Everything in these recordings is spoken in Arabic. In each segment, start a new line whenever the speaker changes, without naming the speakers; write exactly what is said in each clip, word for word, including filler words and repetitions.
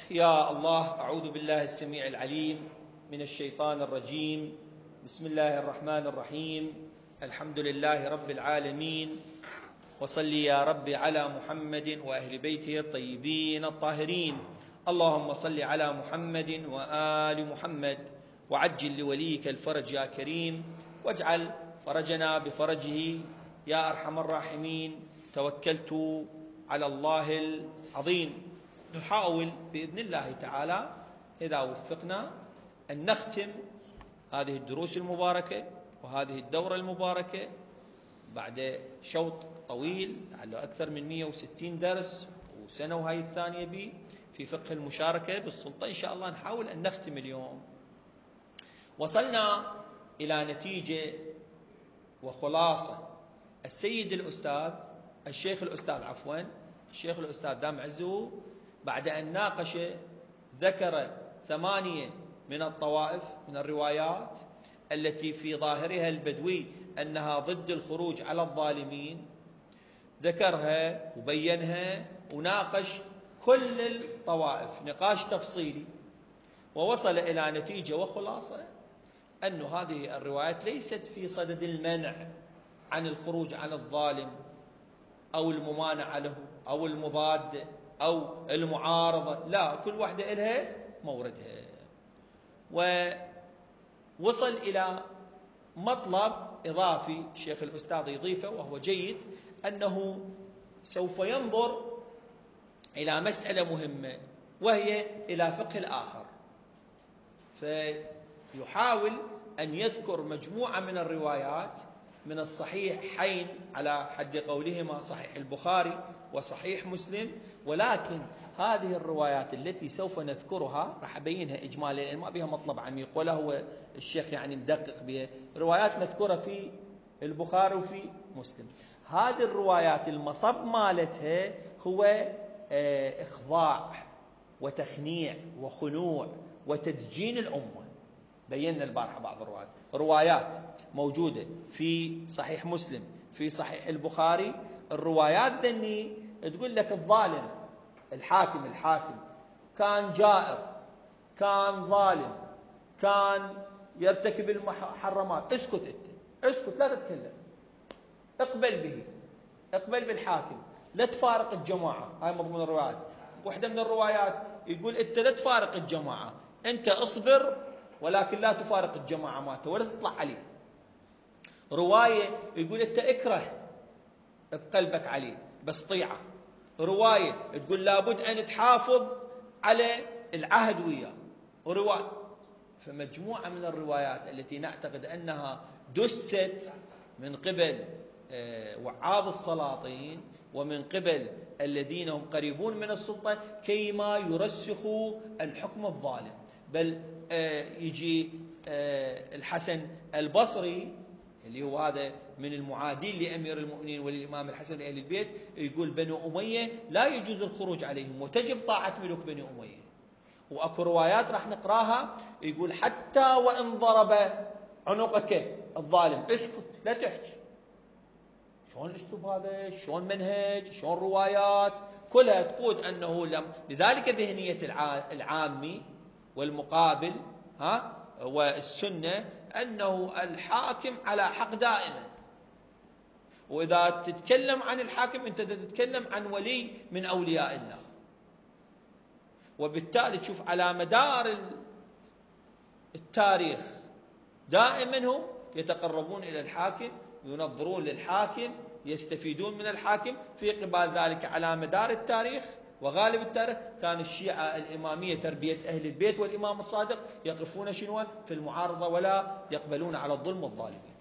يا الله، أعوذ بالله السميع العليم من الشيطان الرجيم. بسم الله الرحمن الرحيم. الحمد لله رب العالمين، وصل يا ربي على محمد وأهل بيته الطيبين الطاهرين. اللهم صل على محمد وآل محمد، وعجل لوليك الفرج يا كريم، واجعل فرجنا بفرجه يا أرحم الراحمين. توكلت على الله العظيم. نحاول بإذن الله تعالى إذا وفقنا أن نختم هذه الدروس المباركة وهذه الدورة المباركة بعد شوط طويل لعله أكثر من مئة وستين درس وسنة وهي الثانية بي في فقه المشاركة بالسلطة. إن شاء الله نحاول أن نختم اليوم. وصلنا إلى نتيجة وخلاصة. السيد الأستاذ الشيخ الأستاذ عفوا الشيخ الأستاذ دام عزه بعد أن ناقش ذكر ثمانية من الطوائف من الروايات التي في ظاهرها البدوي أنها ضد الخروج على الظالمين، ذكرها وبينها وناقش كل الطوائف نقاش تفصيلي، ووصل إلى نتيجة وخلاصة أن هذه الروايات ليست في صدد المنع عن الخروج عن الظالم أو الممانعة له أو المضاد أو المعارضة، لا، كل واحدة إلها موردها. ووصل إلى مطلب إضافي شيخ الأستاذ يضيفه وهو جيد، أنه سوف ينظر إلى مسألة مهمة وهي إلى فقه الآخر، فيحاول أن يذكر مجموعة من الروايات من الصحيحين على حد قولهما صحيح البخاري وصحيح مسلم، ولكن هذه الروايات التي سوف نذكرها راح أبينها إجمالا ما بها مطلب عميق ولا هو الشيخ يعني مدقق بها، روايات مذكورة في البخاري وفي مسلم. هذه الروايات المصب مالتها هو إخضاع وتخنيع وخنوع وتدجين الأمة. بينا البارحة بعض الروايات روايات موجودة في صحيح مسلم في صحيح البخاري. الروايات ذني تقول لك الظالم الحاكم الحاكم كان جائر، كان ظالم، كان يرتكب المحرمات، اسكت انت، اسكت لا تتكلم، اقبل به، اقبل بالحاكم، لا تفارق الجماعة. هاي مضمون الروايات. واحدة من الروايات يقول انت لا تفارق الجماعة، انت اصبر ولكن لا تفارق الجماعة ماته ولا تطلع عليه. رواية يقول انت اكره بقلبك عليه بس طيعه. رواية تقول لابد أن تحافظ على العهد وياه. رواية فمجموعة من الروايات التي نعتقد أنها دست من قبل وعاظ السلاطين ومن قبل الذين هم قريبون من السلطة كيما يرسخوا الحكم الظالم. بل يجي الحسن البصري اللي هو هذا من المعادين لأمير المؤمنين وللإمام الحسن لأهل البيت، يقول بنو أمية لا يجوز الخروج عليهم وتجب طاعة ملوك بني أمية. وأكو روايات راح نقراها يقول حتى وإن ضرب عنقك الظالم اسكت لا تحكي. شلون الأسلوب هذا؟ شلون منهج؟ شلون روايات؟ كلها تقود أنه لم. لذلك ذهنية العامي والمقابل ها والسنة أنه الحاكم على حق دائما، وإذا تتكلم عن الحاكم أنت تتكلم عن ولي من أولياء الله. وبالتالي تشوف على مدار التاريخ دائما هم يتقربون إلى الحاكم، ينظرون للحاكم، يستفيدون من الحاكم. في قبال ذلك على مدار التاريخ وغالب التاريخ كان الشيعة الإمامية تربية أهل البيت والإمام الصادق يقفون شنو في المعارضة ولا يقبلون على الظلم والظالمين.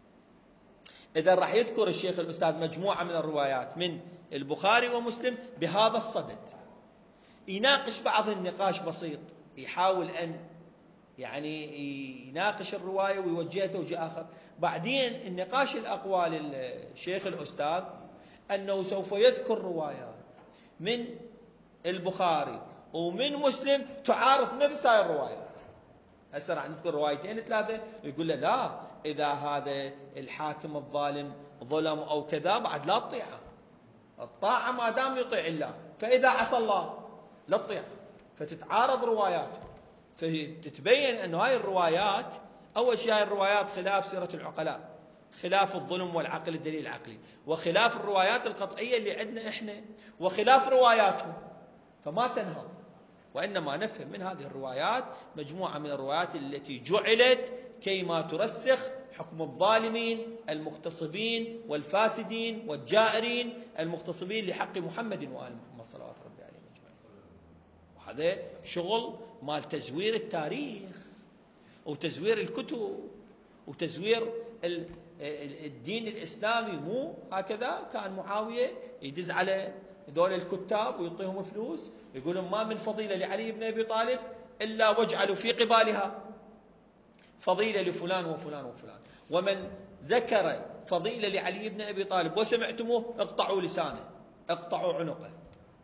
إذا راح يذكر الشيخ الأستاذ مجموعة من الروايات من البخاري ومسلم بهذا الصدد، يناقش بعض النقاش بسيط، يحاول أن يعني يناقش الرواية ويوجهها توجيه آخر. بعدين النقاش الأقوال الشيخ الأستاذ أنه سوف يذكر روايات من البخاري ومن مسلم تعارض نفس هاي الروايات. هسه راح نذكر روايتين ثلاثة يقول له لا، إذا هذا الحاكم الظالم ظلم أو كذا بعد لا تطيعه، الطاعة ما دام يطيع الله، فإذا عصى الله لا تطيعه. فتتعارض رواياته، فتتبين أن هاي الروايات، أول شيء هاي الروايات خلاف سيرة العقلاء، خلاف الظلم والعقل الدليل العقلي، وخلاف الروايات القطعية اللي عندنا إحنا، وخلاف رواياتهم، فما تنهض. وإنما نفهم من هذه الروايات مجموعة من الروايات التي جعلت كيما ترسخ حكم الظالمين المغتصبين والفاسدين والجائرين المغتصبين لحق محمد وآل محمد صلوات ربي عليه أجمعين. وهذا شغل مال تزوير التاريخ وتزوير الكتب وتزوير الدين الإسلامي. مو هكذا كان معاوية يدز على دول الكتاب ويعطيهم فلوس، يقولون ما من فضيلة لعلي بن أبي طالب إلا واجعلوا في قبالها فضيلة لفلان وفلان وفلان، ومن ذكر فضيلة لعلي بن أبي طالب وسمعتموه اقطعوا لسانه، اقطعوا عنقه.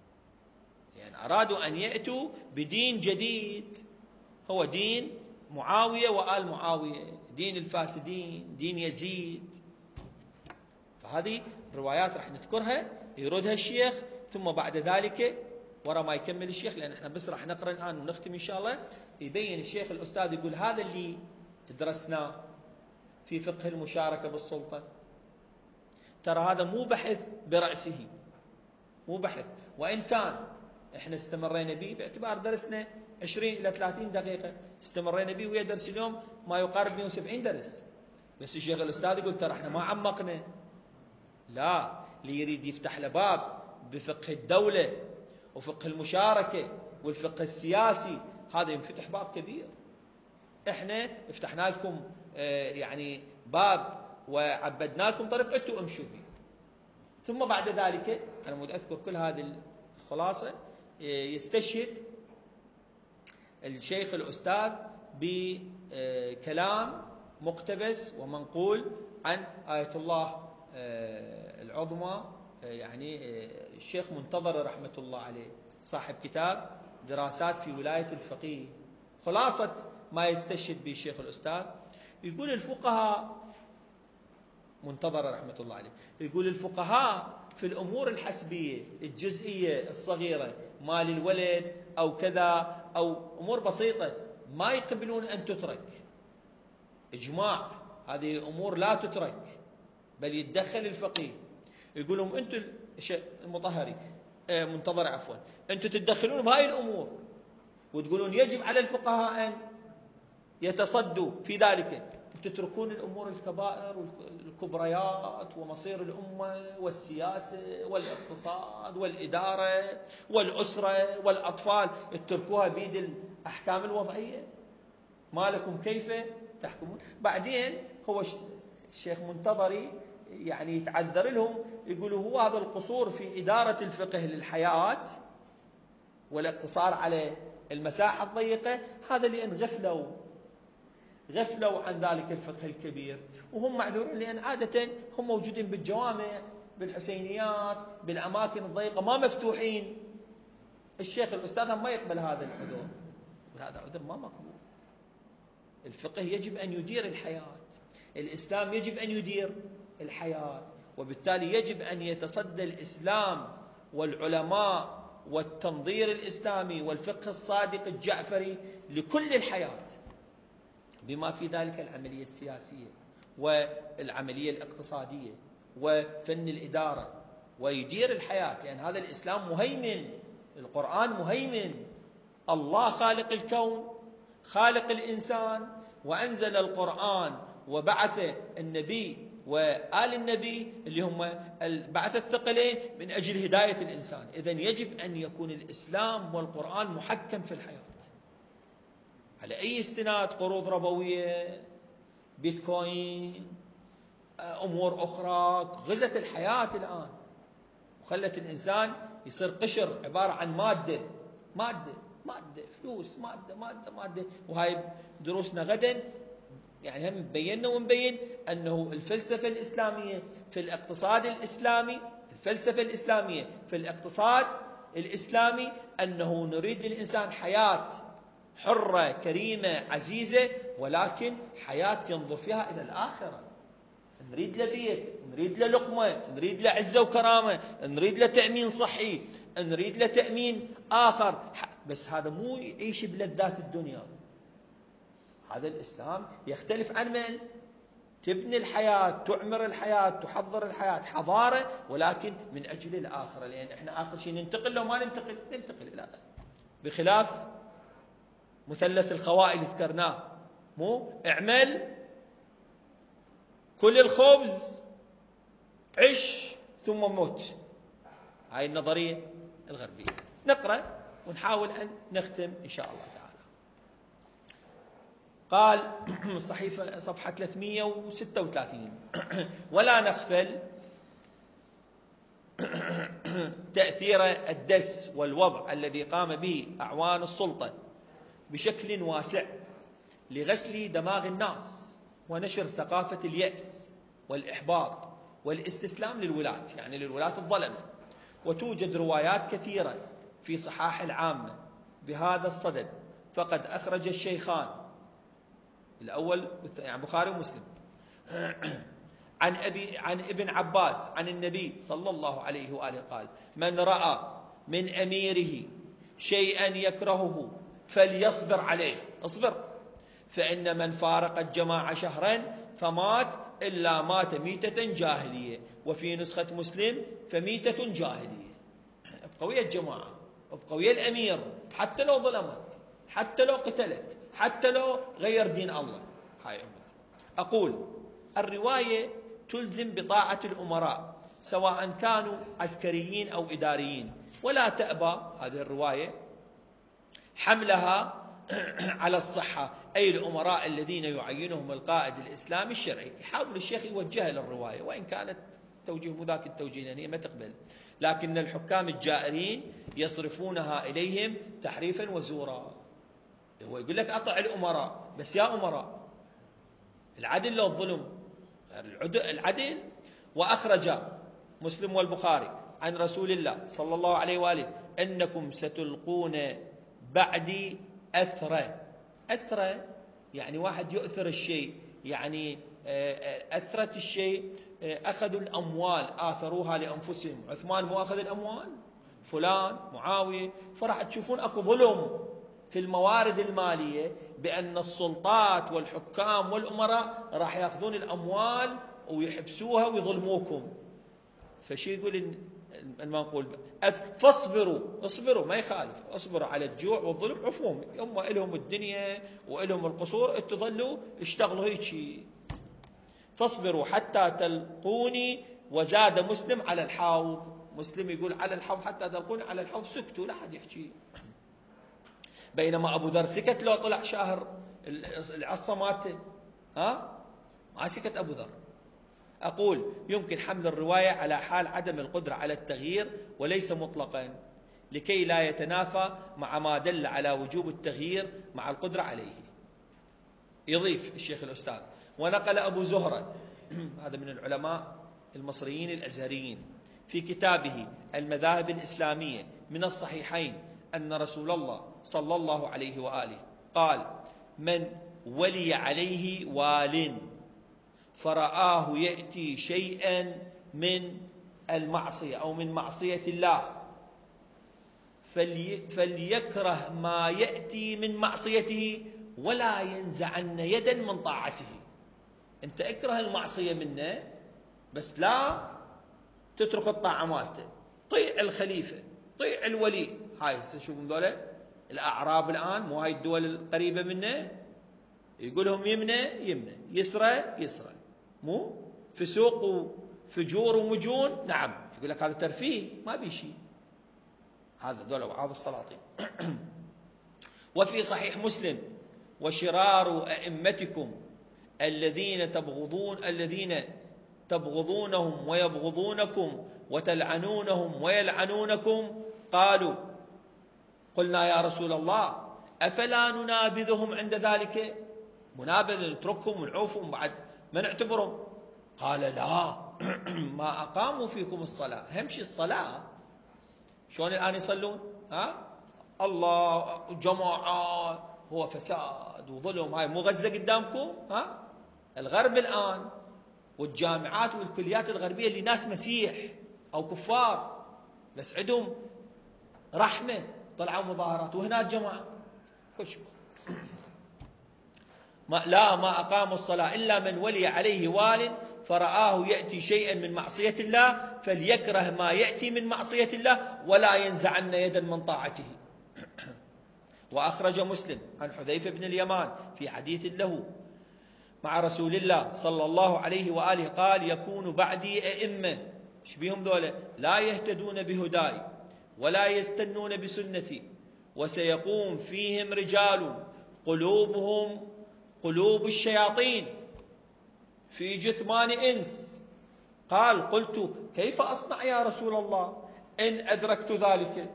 يعني أرادوا أن يأتوا بدين جديد، هو دين معاوية وآل معاوية، دين الفاسدين، دين يزيد. فهذه الروايات راح نذكرها يردها الشيخ، ثم بعد ذلك ورا ما يكمل الشيخ، لأن احنا بس راح نقرأ الآن ونختم إن شاء الله، يبين الشيخ الأستاذ يقول هذا اللي درسناه في فقه المشاركة بالسلطة، ترى هذا مو بحث برأسه، مو بحث، وإن كان احنا استمرينا به باعتبار درسنا عشرين إلى ثلاثين دقيقة، استمرينا به ويا درس اليوم ما يقارب مئة وسبعين درس، بس الشيخ الأستاذ يقول ترى احنا ما عمقنا. لا، اللي يريد يفتح له باب بفقه الدولة وفقه المشاركة والفقه السياسي، هذا ينفتح باب كبير. احنا فتحنا لكم يعني باب وعبدنا لكم طريق انتم امشوا به. ثم بعد ذلك انا مود اذكر كل هذه الخلاصة، يستشهد الشيخ الأستاذ بكلام مقتبس ومنقول عن آية الله العظمى، يعني الشيخ منتظر رحمة الله عليه، صاحب كتاب دراسات في ولاية الفقيه. خلاصة ما يستشهد به الشيخ الأستاذ، يقول الفقهاء، منتظر رحمة الله عليه، يقول الفقهاء في الأمور الحسبية الجزئية الصغيرة، مال الولد أو كذا أو أمور بسيطة، ما يقبلون أن تترك، إجماع، هذه أمور لا تترك بل يتدخل الفقيه. يقولون أنتم المطهري منتظر عفوا أنتم تتدخلون بهاي الأمور وتقولون يجب على الفقهاء أن يتصدوا في ذلك، وتتركون الأمور الكبائر والكبريات ومصير الأمة والسياسة والاقتصاد والإدارة والأسرة والأطفال، تتركوها بيد الأحكام الوضعية، ما لكم كيف تحكمون. بعدين هو الشيخ منتظري يعني يتعذر لهم، يقولوا هو هذا القصور في إدارة الفقه للحياة والاقتصار على المساحة الضيقة، هذا لأن غفلوا غفلوا عن ذلك الفقه الكبير، وهم معذورين لأن عادة هم موجودين بالجوامع بالحسينيات بالأماكن الضيقة ما مفتوحين. الشيخ الأستاذ ما يقبل هذا العذر، هذا عذر ما مقبول. الفقه يجب أن يدير الحياة، الإسلام يجب أن يدير الحياة، وبالتالي يجب أن يتصدى الإسلام والعلماء والتنظير الإسلامي والفقه الصادق الجعفري لكل الحياة، بما في ذلك العملية السياسية والعملية الاقتصادية وفن الإدارة، ويدير الحياة، لأن هذا الإسلام مهيمن، القرآن مهيمن، الله خالق الكون خالق الإنسان، وأنزل القرآن وبعث النبي وآل النبي اللي هم بعث الثقلين من أجل هداية الإنسان. إذن يجب أن يكون الإسلام والقرآن محكم في الحياة. على أي استناد؟ قروض ربوية، بيتكوين، أمور أخرى غزت الحياة الآن وخلت الإنسان يصير قشر عبارة عن مادة مادة مادة فلوس، مادة مادة مادة. وهاي دروسنا غدا يعني هم بينا ونبين أنه الفلسفة الإسلامية في الاقتصاد الإسلامي، الفلسفة الإسلامية في الاقتصاد الإسلامي أنه نريد للإنسان حياة حرة كريمة عزيزة، ولكن حياة ينظر فيها إلى الآخرة. نريد له بيت، نريد له لقمة، نريد له عزة وكرامة، نريد له تأمين صحي، نريد له تأمين آخر، بس هذا مو يعيش بلذات الدنيا. هذا الإسلام يختلف عن من؟ تبني الحياة، تعمر الحياة، تحضر الحياة، حضارة، ولكن من أجل الآخرة، لأن إحنا آخر شيء ننتقل. لو ما ننتقل ننتقل إلى ذلك، بخلاف مثلث الخوائل ذكرناه، مو اعمل كل الخبز، عش ثم موت. هاي النظرية الغربية. نقرأ ونحاول أن نختم إن شاء الله تعالى. قال صحيفة صفحة ثلاثمئة وستة وثلاثين: ولا نغفل تأثير الدس والوضع الذي قام به أعوان السلطة بشكل واسع لغسل دماغ الناس ونشر ثقافة اليأس والإحباط والاستسلام للولاة، يعني للولاة الظلمة. وتوجد روايات كثيرة في صحاح العامة بهذا الصدد، فقد أخرج الشيخان الأول يعني بخاري ومسلم عن أبي عن ابن عباس عن النبي صلى الله عليه وآله قال: من رأى من أميره شيئا يكرهه فليصبر عليه، اصبر، فإن من فارق الجماعة شهرا فمات إلا مات ميتة جاهلية. وفي نسخة مسلم: فميتة جاهلية. ابقوية الجماعة، ابقوية الأمير، حتى لو ظلمك، حتى لو قتلك، حتى لو غير دين الله. هاي أمر. أقول: الرواية تلزم بطاعة الأمراء سواء كانوا عسكريين أو إداريين، ولا تأبى هذه الرواية حملها على الصحة، أي الأمراء الذين يعينهم القائد الإسلامي الشرعي. يحاول الشيخ يوجهها للرواية، وإن كانت توجيه مذاك التوجيه لأن هي ما تقبل، لكن الحكام الجائرين يصرفونها إليهم تحريفا وزورا. هو يقول لك أطع الأمراء، بس يا أمراء العدل لو الظلم، العدل. وأخرج مسلم والبخاري عن رسول الله صلى الله عليه وآله: أنكم ستلقون بعدي أثرة. أثرة يعني واحد يؤثر الشيء، يعني أثرة الشيء، أخذوا الأموال آثروها لأنفسهم. عثمان مو أخذ الأموال، فلان معاوية. فراح تشوفون أكو ظلم في الموارد المالية، بأن السلطات والحكام والأمراء راح يأخذون الأموال ويحبسوها ويظلموكم. فشي يقول المنقول: فاصبروا، اصبروا ما يخالف، اصبروا على الجوع والظلم، عفوهم، هم إلهم الدنيا وإلهم القصور، اتظلوا اشتغلوا هيك. فاصبروا حتى تلقوني. وزاد مسلم: على الحوض. مسلم يقول على الحوض، حتى تلقوني على الحوض. سكتوا، لا حد يحكي. بينما أبو ذر سكت لو طلع شاهر العصا ماته، ها ما سكت أبو ذر. أقول: يمكن حمل الرواية على حال عدم القدرة على التغيير وليس مطلقا، لكي لا يتنافى مع ما دل على وجوب التغيير مع القدرة عليه. يضيف الشيخ الأستاذ: ونقل أبو زهرة هذا من العلماء المصريين الأزهريين في كتابه المذاهب الإسلامية من الصحيحين أن رسول الله صلى الله عليه وآله قال: من ولي عليه وال فرآه يأتي شيئا من المعصية أو من معصية الله فلي فليكره ما يأتي من معصيته ولا ينزعن يدا من طاعته. أنت اكره المعصية منه، بس لا تترك الطاعة مالته. طيع الخليفة، طيع الولي. هاي شوفوا ذولا الأعراب الآن، مو هاي الدول القريبة منه، يقولهم يمنى يمنى، يسرى يسرى، مو فسوق وفجور ومجون. نعم، يقول لك هذا ترفيه ما بي شيء، هذا ذولا وعاظ السلاطين. وفي صحيح مسلم: وشرار أئمتكم الذين تبغضون الذين تبغضونهم ويبغضونكم وتلعنونهم ويلعنونكم. قالوا: قلنا يا رسول الله أفلا ننابذهم عند ذلك؟ منابذ نتركهم ونعوفهم بعد ما نعتبرهم؟ قال: لا ما أقاموا فيكم الصلاة. همشي الصلاة شلون الآن يصلون؟ ها الله جماعة، هو فساد وظلم. هاي مو غزة قدامكم؟ ها الغرب الآن والجامعات والكليات الغربية اللي ناس مسيح أو كفار، بس عندهم رحمة طلعوا مظاهرات وهناك جماعة كل شيء. ما لا ما أقاموا الصلاة إلا من ولي عليه وال فرآه يأتي شيئا من معصية الله فليكره ما يأتي من معصية الله ولا ينزعن يدا من طاعته. وأخرج مسلم عن حذيفة بن اليمان في حديث له مع رسول الله صلى الله عليه وآله قال: يكون بعدي أئمة شبيهم ذولا لا يهتدون بهداي ولا يستنون بسنتي وسيقوم فيهم رجال قلوبهم قلوب الشياطين في جثمان إنس. قال: قلت: كيف أصنع يا رسول الله إن أدركت ذلك؟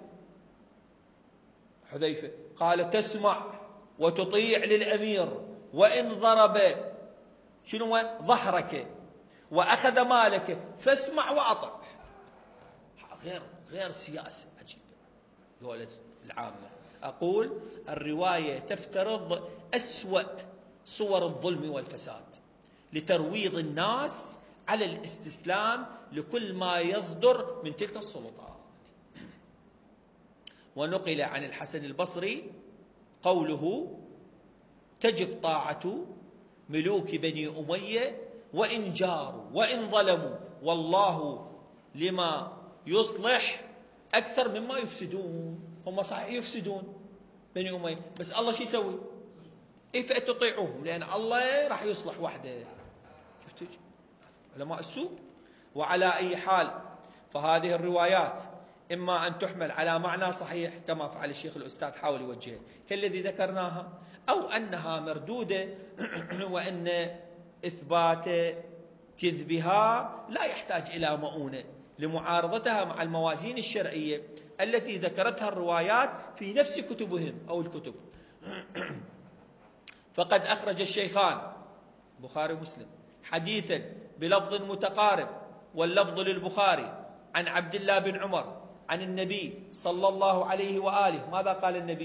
حذيفة قال: تسمع وتطيع للأمير وإن ضرب شنو ظهرك وأخذ مالك فاسمع وأطع. غير غير سياسة عجيبة ذولة العامة. أقول الرواية تفترض أسوأ صور الظلم والفساد لترويض الناس على الاستسلام لكل ما يصدر من تلك السلطات. ونقل عن الحسن البصري قوله: تجب طاعة ملوك بني أمية وإن جاروا وإن ظلموا والله لما يصلح أكثر مما يفسدون. هم صحيح يفسدون بني أمية بس الله شو يسوي؟ إيه فأتطيعوهم لأن الله راح يصلح وحده. شفتوا علماء السوء. وعلى أي حال فهذه الروايات إما أن تحمل على معنى صحيح كما فعل الشيخ الأستاذ حاول يوجهه كالذي ذكرناها، أو أنها مردودة وأن إثبات كذبها لا يحتاج إلى مؤونة لمعارضتها مع الموازين الشرعية التي ذكرتها الروايات في نفس كتبهم أو الكتب. فقد أخرج الشيخان بخاري ومسلم حديثا بلفظ متقارب واللفظ للبخاري عن عبد الله بن عمر عن النبي صلى الله عليه وآله. ماذا قال النبي؟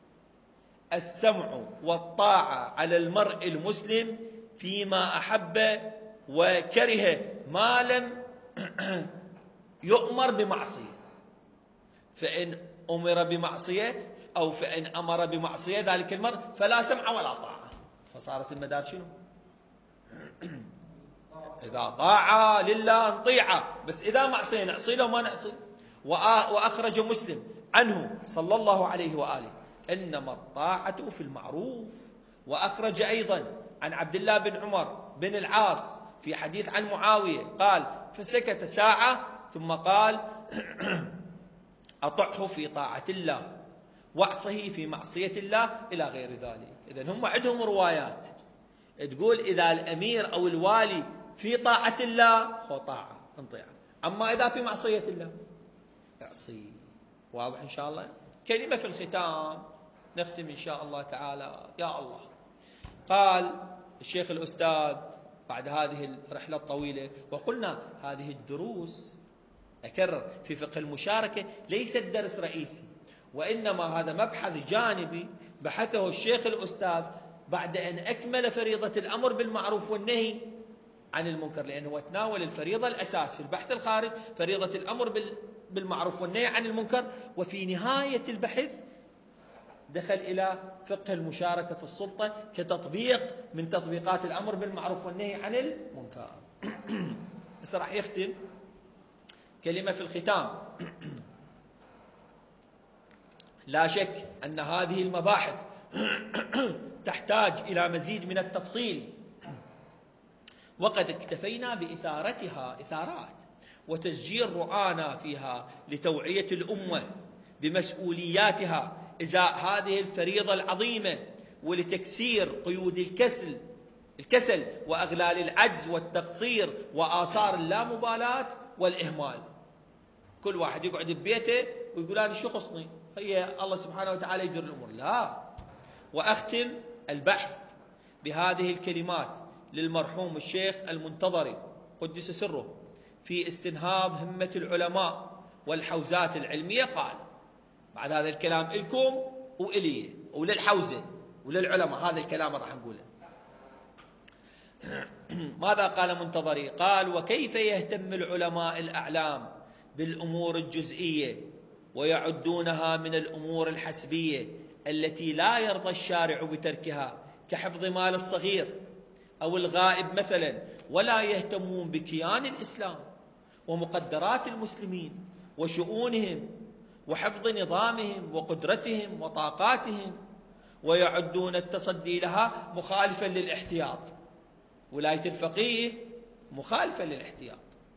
السمع والطاعة على المرء المسلم فيما أحب وكره ما لم يؤمر بمعصية، فإن أمر بمعصية أو فإن أمر بمعصية ذلك المرء فلا سمع ولا طاعة. فصارت المدار شنو؟ إذا طاعة لله نطيعه، بس إذا معصية نعصي له ما نعصي. وأخرج مسلم عنه صلى الله عليه وآله: إنما الطاعة في المعروف. وأخرج أيضا عن عبد الله بن عمر بن العاص في حديث عن معاوية قال: فسكت ساعة ثم قال: أطعه في طاعة الله واعصه في معصية الله إلى غير ذلك. إذن هم عندهم روايات تقول إذا الأمير أو الوالي في طاعة الله خو طاعة انطيعه، أما إذا في معصية الله اعصي. واضح إن شاء الله؟ كلمة في الختام نختم إن شاء الله تعالى. يا الله، قال الشيخ الأستاذ بعد هذه الرحلة الطويلة، وقلنا هذه الدروس أكرر في فقه المشاركة ليست درس رئيسي، وإنما هذا مبحث جانبي بحثه الشيخ الأستاذ بعد أن أكمل فريضة الأمر بالمعروف والنهي عن المنكر، لأنه تناول الفريضة الأساس في البحث الخارج فريضة الأمر بالمعروف والنهي عن المنكر، وفي نهاية البحث دخل إلى فقه المشاركة في السلطة كتطبيق من تطبيقات الأمر بالمعروف والنهي عن المنكر. بس راح يختم كلمة في الختام. لا شك أن هذه المباحث تحتاج إلى مزيد من التفصيل، وقد اكتفينا بإثارتها إثارات وتسجيل رؤانا فيها لتوعية الأمة بمسؤولياتها إزاء هذه الفريضة العظيمة، ولتكسير قيود الكسل الكسل وأغلال العجز والتقصير وآثار اللامبالاة والإهمال. كل واحد يقعد ببيته ويقول أنا شو خصني، هي الله سبحانه وتعالى يدير الأمور. لا. وأختم البحث بهذه الكلمات للمرحوم الشيخ المنتظري قدس سره في استنهاض همة العلماء والحوزات العلمية. قال بعد هذا الكلام لكم وإلي وللحوزة وللعلماء، هذا الكلام راح نقوله. ماذا قال منتظري؟ قال: وكيف يهتم العلماء الأعلام بالأمور الجزئية ويعدونها من الأمور الحسبية التي لا يرضى الشارع بتركها، كحفظ مال الصغير أو الغائب مثلا، ولا يهتمون بكيان الإسلام ومقدرات المسلمين وشؤونهم وحفظ نظامهم وقدرتهم وطاقاتهم، ويعدون التصدي لها مخالفا للاحتياط. ولاية الفقيه مخالفة للاحتياط،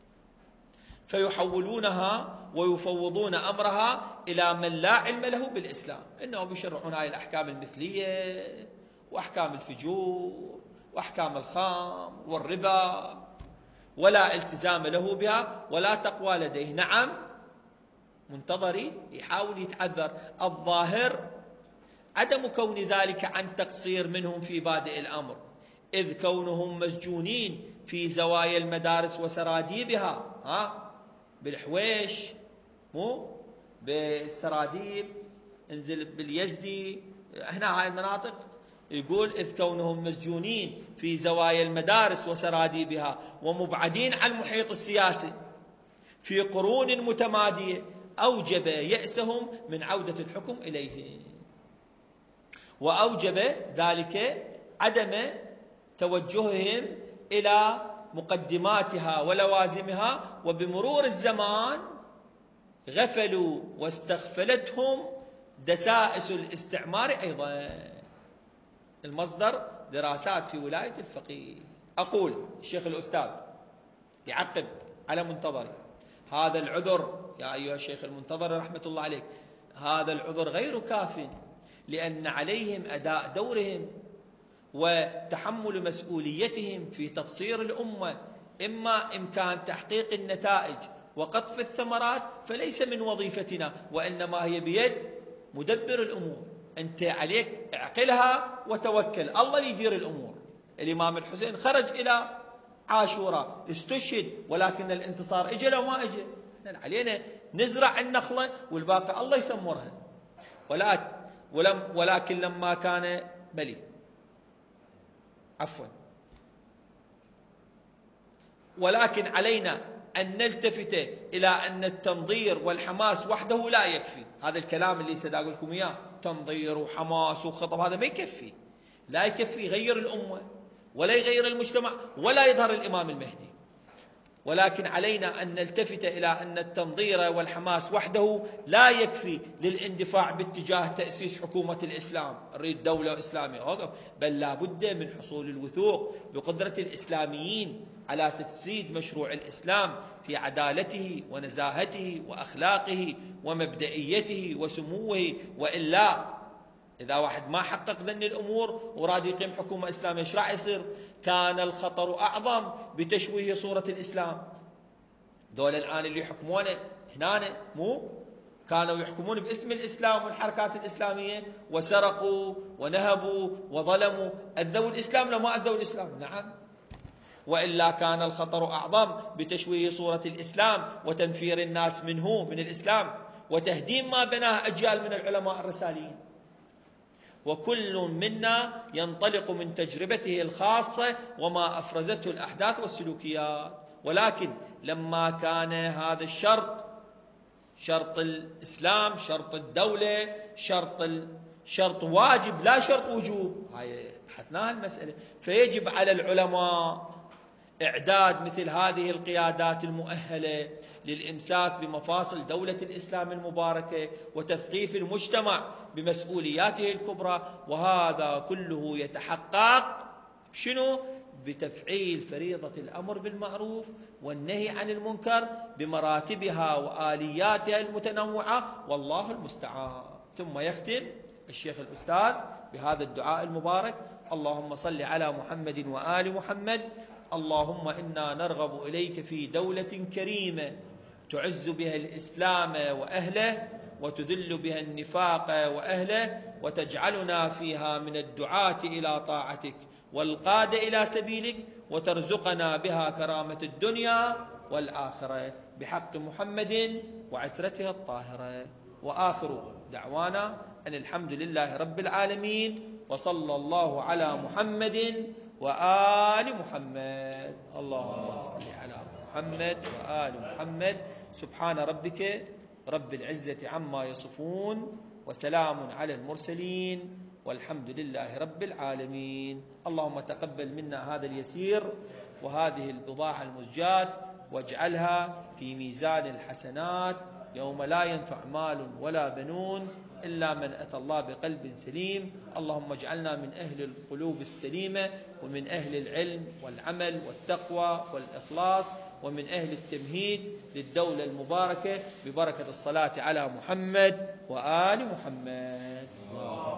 فيحولونها ويفوضون أمرها إلى من لا علم له بالإسلام، إنهم يشرعون هاي الأحكام المثلية وأحكام الفجور وأحكام الخمر والربا، ولا التزام له بها ولا تقوى لديه. نعم، منتظري يحاول يتعذر. الظاهر عدم كون ذلك عن تقصير منهم في بادئ الأمر، إذ كونهم مسجونين في زوايا المدارس وسراديبها، ها بالحويش مو بالسراديب، انزل باليزدي، هنا هاي المناطق، يقول إذ كونهم مسجونين في زوايا المدارس وسراديبها ومبعدين عن المحيط السياسي في قرون متمادية، أوجب يأسهم من عودة الحكم إليهم، وأوجب ذلك عدم توجههم إلى مقدماتها ولوازمها، وبمرور الزمان غفلوا واستغفلتهم دسائس الاستعمار أيضا. المصدر دراسات في ولاية الفقيه. أقول الشيخ الأستاذ يعقب على منتظري: هذا العذر يا أيها الشيخ المنتظر رحمة الله عليك، هذا العذر غير كاف، لأن عليهم أداء دورهم وتحمل مسؤوليتهم في تبصير الأمة. إما إمكان تحقيق النتائج وقطف الثمرات فليس من وظيفتنا، وإنما هي بيد مدبر الأمور. أنت عليك اعقلها وتوكل، الله يدير الأمور. الإمام الحسين خرج إلى عاشوراء، استشهد، ولكن الانتصار إجا لو ما إجا، علينا نزرع النخلة والباقي الله يثمرها. ولكن لما كان بلي عفوا ولكن علينا أن نلتفت إلى أن التنظير والحماس وحده لا يكفي. هذا الكلام اللي سأقول لكم إياه، تنظير وحماس وخطب، هذا ما يكفي، لا يكفي يغير الأمة ولا يغير المجتمع ولا يظهر الإمام المهدي. ولكن علينا أن نلتفت إلى أن التنظير والحماس وحده لا يكفي للاندفاع باتجاه تأسيس حكومة الإسلام، نريد دولة إسلامية، بل لا بد من حصول الوثوق بقدرة الإسلاميين على تجسيد مشروع الإسلام في عدالته ونزاهته وأخلاقه ومبدئيته وسموه. وإلا إذا واحد ما حقق ذن الأمور وراد يقيم حكومة إسلامية، إيش راح يصير؟ كان الخطر أعظم بتشويه صورة الإسلام. دول الآن اللي يحكمونه هنا مو كانوا يحكمون باسم الإسلام والحركات الإسلامية، وسرقوا ونهبوا وظلموا، أذوا الإسلام لو ما أذوا الإسلام؟ نعم. وإلا كان الخطر أعظم بتشويه صورة الإسلام وتنفير الناس منه من الإسلام وتهديم ما بناه أجيال من العلماء الرساليين. وكل منا ينطلق من تجربته الخاصة وما أفرزته الأحداث والسلوكيات. ولكن لما كان هذا الشرط شرط الإسلام، شرط الدولة، شرط شرط واجب لا شرط وجوب، هاي بحثناها المسألة، فيجب على العلماء إعداد مثل هذه القيادات المؤهلة للإمساك بمفاصل دولة الإسلام المباركة وتثقيف المجتمع بمسؤولياته الكبرى. وهذا كله يتحقق شنو؟ بتفعيل فريضة الأمر بالمعروف والنهي عن المنكر بمراتبها وآلياتها المتنوعة، والله المستعان. ثم يختم الشيخ الأستاذ بهذا الدعاء المبارك: اللهم صل على محمد وآل محمد. اللهم إنا نرغب إليك في دولة كريمة تعز بها الإسلام وأهله وتذل بها النفاق وأهله، وتجعلنا فيها من الدعاة إلى طاعتك والقادة إلى سبيلك، وترزقنا بها كرامة الدنيا والآخرة بحق محمد وعترته الطاهرة. وآخر دعوانا أن الحمد لله رب العالمين، وصلى الله على محمد وآل محمد. اللهم صل على محمد وآل محمد. سبحان ربك رب العزة عما يصفون، وسلام على المرسلين، والحمد لله رب العالمين. اللهم تقبل منا هذا اليسير وهذه البضاعة المزجاة، واجعلها في ميزان الحسنات يوم لا ينفع مال ولا بنون إلا من أتى الله بقلب سليم. اللهم اجعلنا من أهل القلوب السليمة، ومن أهل العلم والعمل والتقوى والإخلاص، ومن أهل التمهيد للدولة المباركة، ببركة الصلاة على محمد وآل محمد.